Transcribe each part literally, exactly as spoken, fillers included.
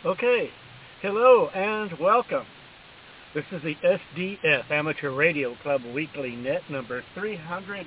Okay, hello and welcome. This is the S D F Amateur Radio Club Weekly Net number three hundred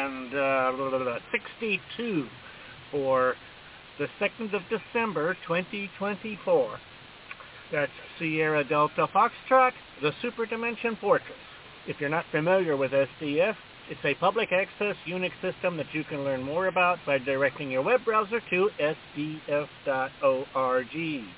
sixty-two for the second of December, twenty twenty-four. That's Sierra Delta Foxtrot, the Super Dimension Fortress. If you're not familiar with S D F, it's a public access Unix system that you can learn more about by directing your web browser to S D F dot org.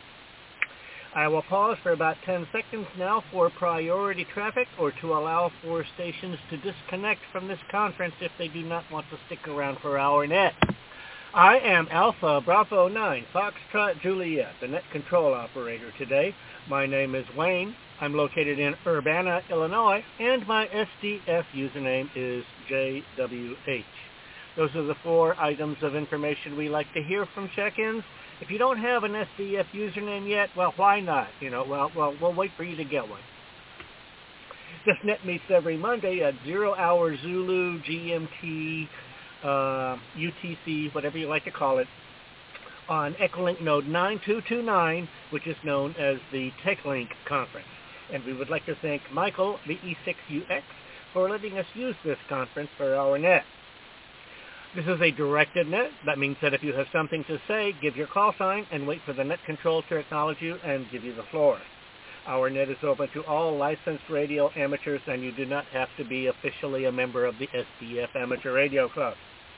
I will pause for about ten seconds now for priority traffic or to allow for stations to disconnect from this conference if they do not want to stick around for our net. I am Alpha Bravo nine, Foxtrot Juliet, the net control operator today. My name is Wayne. I'm located in Urbana, Illinois, and my S D F username is J W H. Those are the four items of information we like to hear from check-ins. If you don't have an S D F username yet, well, why not? You know, well, well, we'll wait for you to get one. This net meets every Monday at zero hour Zulu, G M T, uh, U T C, whatever you like to call it, on Echolink node nine two two nine, which is known as the TechLink Conference. And we would like to thank Michael, the E six U X, for letting us use this conference for our net. This is a directed net. That means that if you have something to say, give your call sign and wait for the net control to acknowledge you and give you the floor. Our net is open to all licensed radio amateurs, and you do not have to be officially a member of the S D F Amateur Radio Club.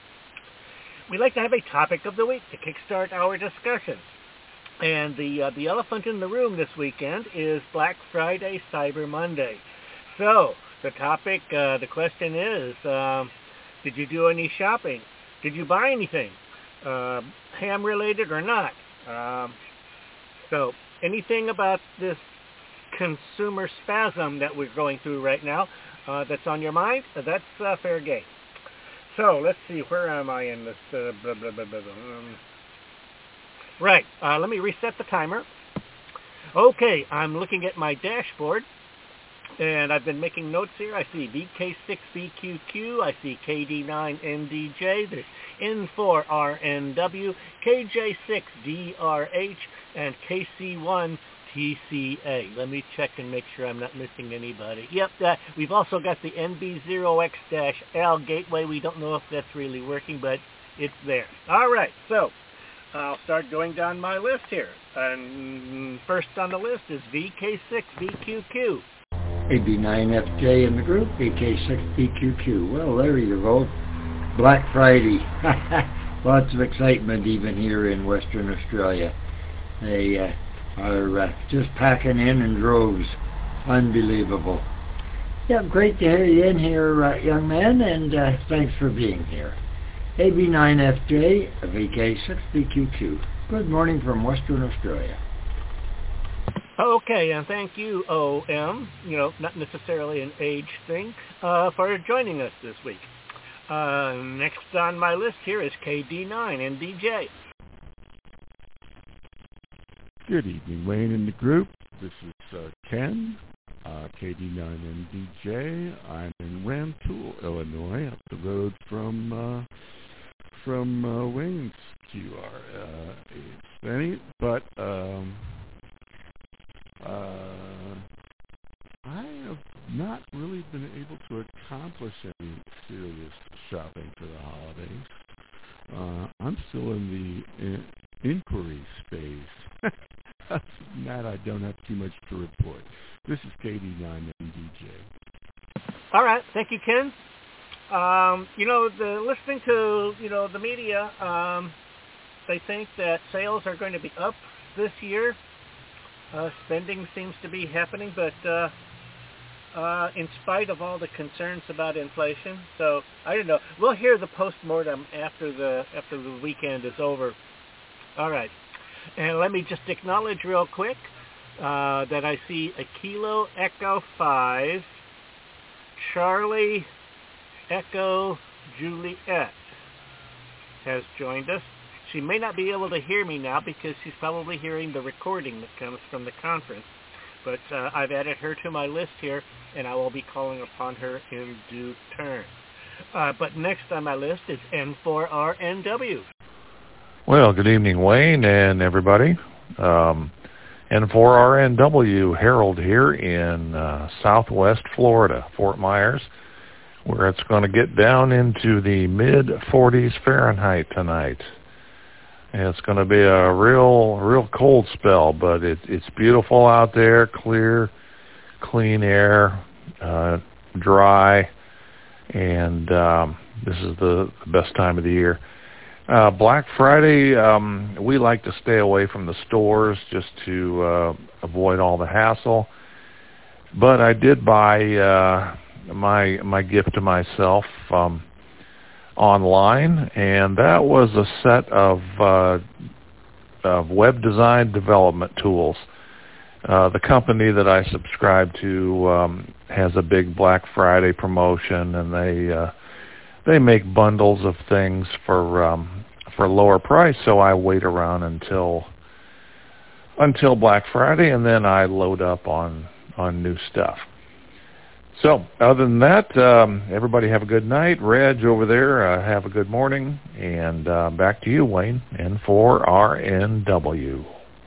We like to have a topic of the week to kickstart our discussions. And the uh, the elephant in the room this weekend is Black Friday, Cyber Monday. So the topic, uh, the question is, um, did you do any shopping? Did you buy anything, uh, ham-related or not? Um, so anything about this consumer spasm that we're going through right now uh, that's on your mind, that's uh, fair game. So let's see, where am I in this? Uh, blah, blah, blah, blah, blah. Um, right, uh, let me reset the timer. Okay, I'm looking at my dashboard. And I've been making notes here. I see V K six B Q Q, I see K D nine N D J, there's N four R N W, K J six D R H, and K C one T C A. Let me check and make sure I'm not missing anybody. Yep, uh, we've also got the N B zero X L gateway. We don't know if that's really working, but it's there. All right, so I'll start going down my list here. And first on the list is V K six B Q Q. A B nine F J in the group, V K six B Q Q. Well, there you go. Black Friday. Lots of excitement even here in Western Australia. They uh, are uh, just packing in in droves. Unbelievable. Yeah, great to hear you in here, uh, young man, and uh, thanks for being here. A B nine F J, V K six B Q Q. Good morning from Western Australia. Okay, and thank you, O M, you know, not necessarily an age thing, uh, for joining us this week. Uh, next on my list here is K D nine N D J. Good evening, Wayne and the group. This is uh, Ken, uh, K D nine N D J. I'm in Rantoul, Illinois, up the road from uh, from uh, Wayne's Q R. Uh, it's funny, but um, Uh, I have not really been able to accomplish any serious shopping for the holidays. Uh, I'm still in the in- inquiry phase. Other than that, I don't have too much to report. This is K D nine N D J. All right, thank you, Ken. Um, you know, the, listening to you know the media, um, they think that sales are going to be up this year. Uh, spending seems to be happening, but uh, uh, in spite of all the concerns about inflation, so I don't know. We'll hear the postmortem after the after the weekend is over. All right, and let me just acknowledge real quick uh, that I see a Kilo Echo Five, Charlie Echo Juliet has joined us. She may not be able to hear me now because she's probably hearing the recording that comes from the conference. But uh, I've added her to my list here, and I will be calling upon her in due turn. Uh, but next on my list is N four R N W. Well, good evening, Wayne and everybody. Um, And for R N W, Harold here in uh, southwest Florida, Fort Myers, where it's going to get down into the mid forties Fahrenheit tonight. And it's going to be a real, real cold spell, but it, it's beautiful out there, clear, clean air, uh, dry, and um, this is the, the best time of the year. Uh, Black Friday, um, we like to stay away from the stores just to uh, avoid all the hassle. But I did buy uh, my my gift to myself um, online, and that was a set of, uh, of web design development tools. Uh, the company that I subscribe to um, has a big Black Friday promotion, and they uh, they make bundles of things for um, for a lower price. So I wait around until until Black Friday, and then I load up on on new stuff. So other than that, um, everybody have a good night. Reg over there, uh, have a good morning, and uh, back to you, Wayne, and for R N W.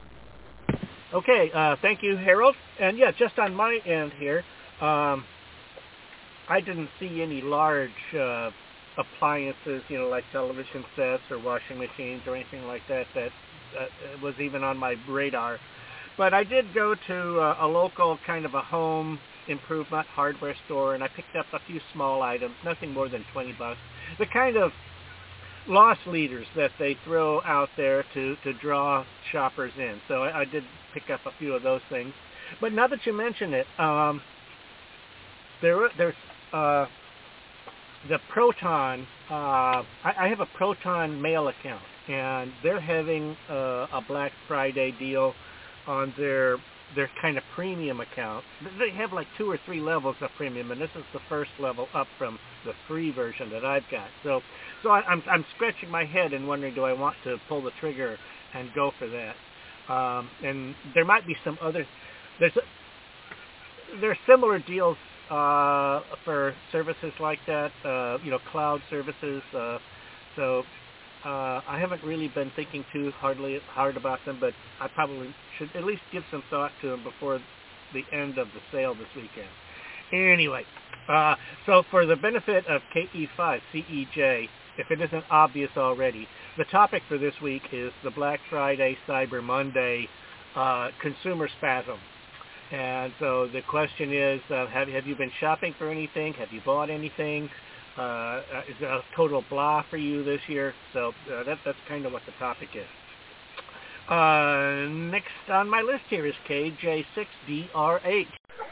Okay, uh, thank you, Harold. And yeah, just on my end here, um, I didn't see any large uh, appliances, you know, like television sets or washing machines or anything like that that uh, was even on my radar. But I did go to uh, a local kind of a home improvement hardware store, and I picked up a few small items, nothing more than twenty bucks. The kind of loss leaders that they throw out there to, to draw shoppers in. So I, I did pick up a few of those things. But now that you mention it, um, there there's uh, the Proton. Uh, I, I have a Proton mail account, and they're having uh, a Black Friday deal on their their kind of premium account. They have like two or three levels of premium, and this is the first level up from the free version that I've got. So, so I, I'm I'm scratching my head and wondering, do I want to pull the trigger and go for that? Um, and there might be some other. There's a, there's similar deals uh, for services like that. Uh, you know, cloud services. Uh, so. Uh, I haven't really been thinking too hardly hard about them, but I probably should at least give some thought to them before the end of the sale this weekend. Anyway, uh, so for the benefit of K E five C E J, if it isn't obvious already, the topic for this week is the Black Friday, Cyber Monday uh, consumer spasm. And so the question is, uh, have, have you been shopping for anything? Have you bought anything? Uh, is it a total blah for you this year? So uh, that, that's kind of what the topic is. Uh, next on my list here is K J six D R H.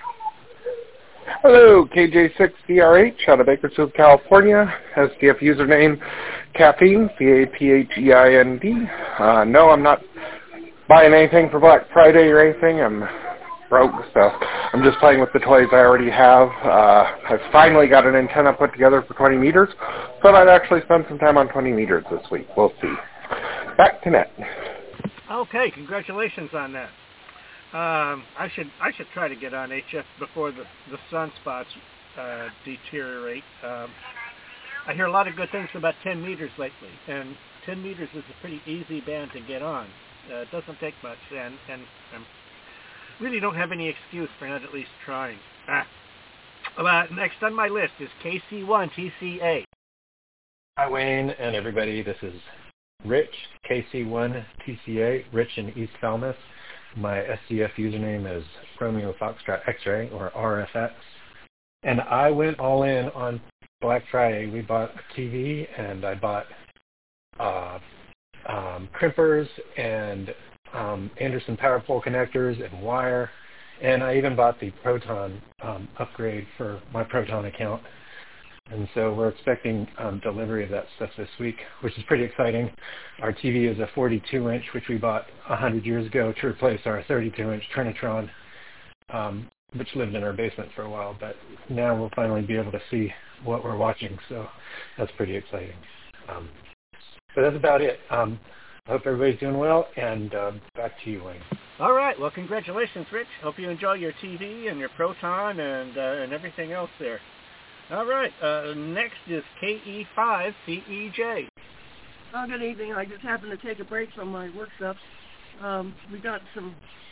Hello, K J six D R H out of Bakersfield, California. S D F username Caffeine, C A P H E I N D. Uh, no, I'm not buying anything for Black Friday or anything. I'm broke, so I'm just playing with the toys I already have. Uh, I've finally got an antenna put together for twenty meters, so I might actually spend some time on twenty meters this week. We'll see. Back to net. Okay, congratulations on that. Um, I should I should try to get on H F before the, the sunspots uh, deteriorate. Um, I hear a lot of good things about ten meters lately, and ten meters is a pretty easy band to get on. Uh, it doesn't take much, and, and, and really don't have any excuse for not at least trying. Ah. Uh, next on my list is K C one T C A. Hi, Wayne and everybody. This is Rich, K C one T C A, Rich in East Falmouth. My S D F username is Romeo Foxtrot X-Ray, or R F X. And I went all in on Black Friday. We bought a T V, and I bought uh, um, crimpers and Um, Anderson power pole connectors and wire, and I even bought the Proton um, upgrade for my Proton account. And so we're expecting um, delivery of that stuff this week, which is pretty exciting. Our T V is a forty-two inch, which we bought one hundred years ago to replace our thirty-two inch Trinitron, um, which lived in our basement for a while. But now we'll finally be able to see what we're watching, so that's pretty exciting. Um, so that's about it. Um, I hope everybody's doing well, and uh, back to you, Wayne. All right. Well, congratulations, Rich. Hope you enjoy your T V and your Proton and uh, and everything else there. All right. Uh, next is K E five C E J. Oh, good evening. I just happened to take a break from my work stuff. Um, we got some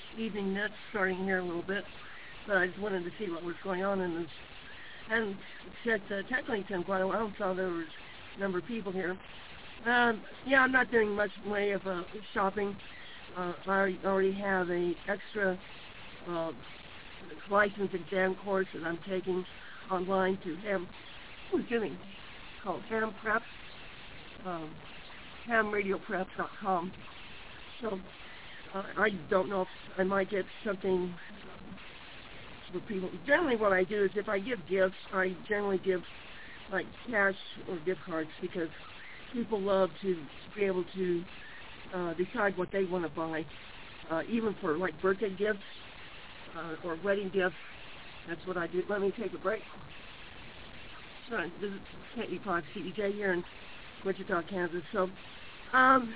evening nets starting here a little bit, but I just wanted to see what was going on in this. And checked uh, Techlington quite a while and saw there was a number of people here. Um, yeah, I'm not doing much in the way of uh, shopping. Uh, I already have a extra uh, license exam course that I'm taking online to ham, who's doing, called Ham Prep, um, ham radio prep dot com. So uh, I don't know if I might get something for people. Generally what I do is if I give gifts, I generally give like cash or gift cards because people love to be able to uh, decide what they want to buy, uh, even for like birthday gifts uh, or wedding gifts. That's what I do. Let me take a break. So this is K E five C E J here in Wichita, Kansas. So, um,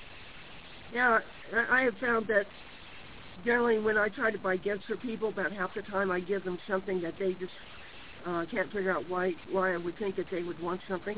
yeah, I have found that generally when I try to buy gifts for people, about half the time I give them something that they just uh, can't figure out why why I would think that they would want something.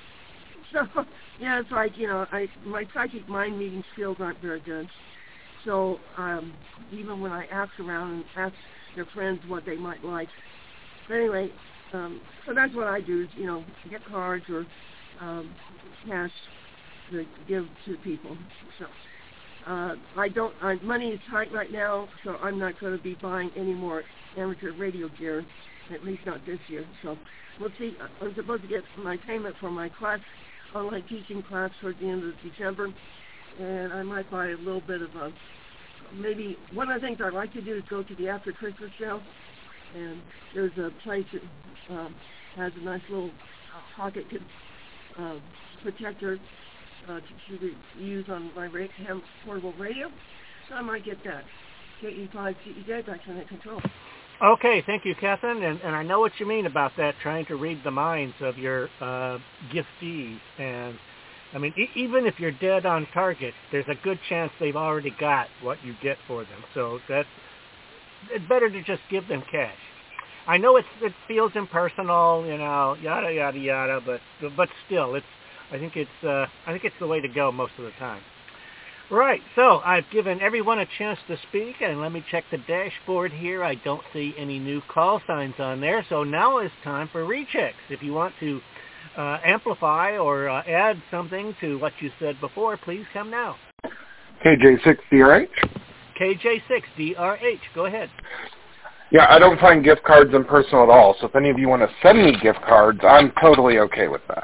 So, yeah, it's like, you know, I my psychic mind reading skills aren't very good. So um, even when I ask around and ask their friends what they might like. But anyway, um, so that's what I do is, you know, get cards or um, cash to give to people. So uh, I don't, uh, money is tight right now, so I'm not going to be buying any more amateur radio gear, at least not this year. So we'll see. I'm supposed to get my payment for my class, online teaching class towards the end of December, and I might buy a little bit of a, maybe one of the things I'd like to do is go to the after Christmas sale, and there's a place that um, has a nice little uh, pocket uh, protector uh, to, to use on my ra- portable radio, so I might get that. K E five C E J, back to net control. Okay, thank you, Catherine, and, and I know what you mean about that, trying to read the minds of your uh, giftees. And, I mean, e- even if you're dead on target, there's a good chance they've already got what you get for them. So that's, it's better to just give them cash. I know it's, it feels impersonal, you know, yada, yada, yada, but but still, it's I think it's uh, I think it's the way to go most of the time. Right, so I've given everyone a chance to speak, and let me check the dashboard here. I don't see any new call signs on there, so now it's time for rechecks. If you want to uh, amplify or uh, add something to what you said before, please come now. K J six D R H. K J six D R H, go ahead. Yeah, I don't find gift cards impersonal at all, so if any of you want to send me gift cards, I'm totally okay with that.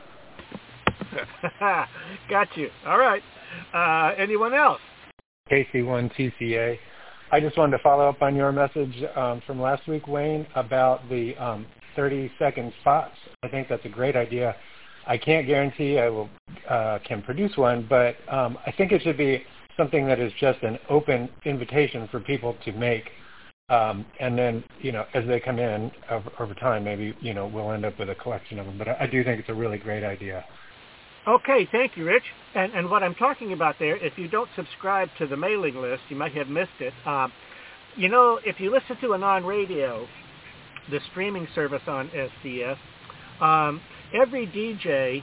Got you. All right. Uh, anyone else? K C one T C A. I just wanted to follow up on your message um, from last week, Wayne, about the um, thirty-second spots. I think that's a great idea. I can't guarantee I will uh, can produce one, but um, I think it should be something that is just an open invitation for people to make. Um, and then, you know, as they come in over, over time, maybe, you know, we'll end up with a collection of them. But I, I do think it's a really great idea. Okay, thank you, Rich. And, and what I'm talking about there, if you don't subscribe to the mailing list, you might have missed it. Um, you know, if you listen to Anon Radio, the streaming service on S C S, um, every D J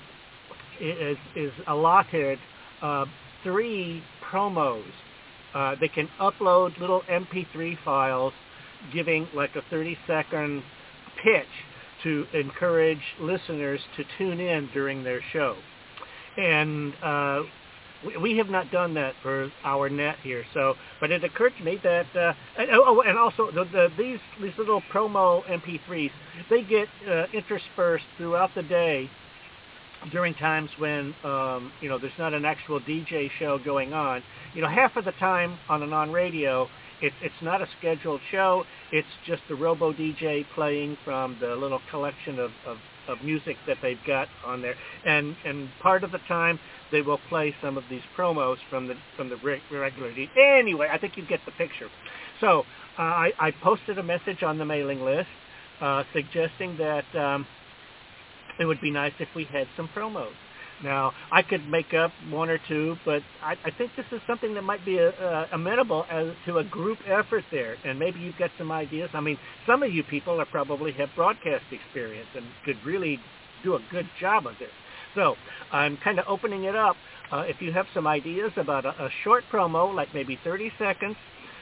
is, is allotted uh, three promos. Uh, they can upload little M P three files giving like a thirty-second pitch to encourage listeners to tune in during their show. And uh, we, we have not done that for our net here. So, but it occurred to me that, uh, and, oh, and also the, the, these these little promo M P threes, they get uh, interspersed throughout the day during times when, um, you know, there's not an actual D J show going on. You know, half of the time on Anon Radio, it's it's not a scheduled show. It's just the Robo D J playing from the little collection of, of, of music that they've got on there. And and part of the time, they will play some of these promos from the from the regular D J. Anyway, I think you get the picture. So uh, I, I posted a message on the mailing list uh, suggesting that um, it would be nice if we had some promos. Now, I could make up one or two, but I, I think this is something that might be a, a, amenable as, to a group effort there, and maybe you've got some ideas. I mean, some of you people are probably have broadcast experience and could really do a good job of this. So I'm kind of opening it up. Uh, if you have some ideas about a, a short promo, like maybe thirty seconds,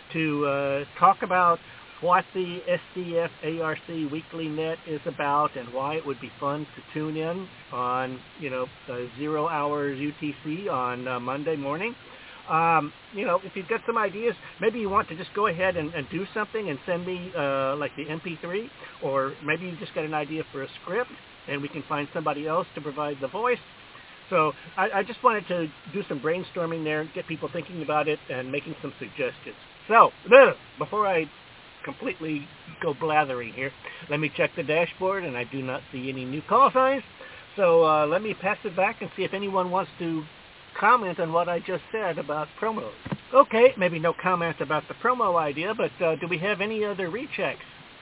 to uh, talk about what the S D F A R C Weekly Net is about and why it would be fun to tune in on, you know, uh, zero hours U T C on uh, Monday morning. Um, you know, if you've got some ideas, maybe you want to just go ahead and, and do something and send me uh, like the M P three, or maybe you just got an idea for a script and we can find somebody else to provide the voice. So I, I just wanted to do some brainstorming there, get people thinking about it and making some suggestions. So, before I completely go blathering here, let me check the dashboard, and I do not see any new call signs. So uh, let me pass it back and see if anyone wants to comment on what I just said about promos. Okay, maybe no comment about the promo idea, but uh, do we have any other rechecks?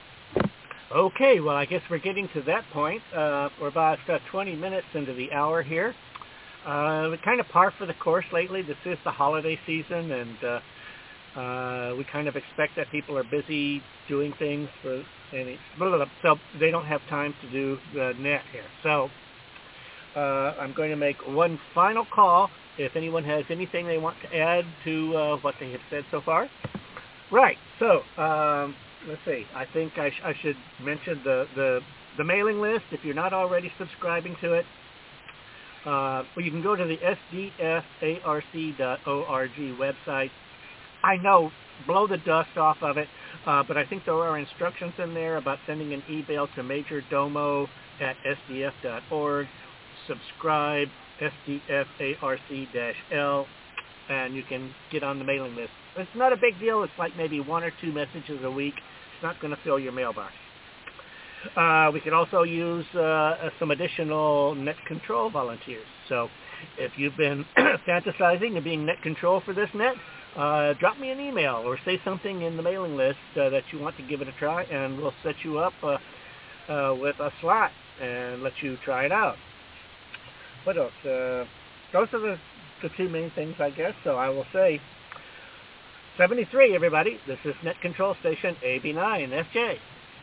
Okay, well, I guess we're getting to that point. Uh, we're about uh, twenty minutes into the hour here. Uh, we're kind of par for the course lately. This is the holiday season, and uh, uh, we kind of expect that people are busy doing things for any, blah, blah, blah, so they don't have time to do the net here. So uh, I'm going to make one final call if anyone has anything they want to add to uh, what they have said so far. Right, so um, let's see. I think I, sh- I should mention the, the, the mailing list if you're not already subscribing to it. Uh, well, you can go to the S D F A R C dot org website. I know, blow the dust off of it, uh, but I think there are instructions in there about sending an email to majordomo at S D F dot org, subscribe, S D F A R C L, and you can get on the mailing list. It's not a big deal. It's like maybe one or two messages a week. It's not going to fill your mailbox. Uh, we could also use uh, some additional net control volunteers. So if you've been fantasizing of being net control for this net, uh, drop me an email or say something in the mailing list uh, that you want to give it a try, and we'll set you up uh, uh, with a slot and let you try it out. What else? Uh, those are the, the two main things, I guess. So I will say seventy-three, everybody. This is Net Control Station A B nine S J.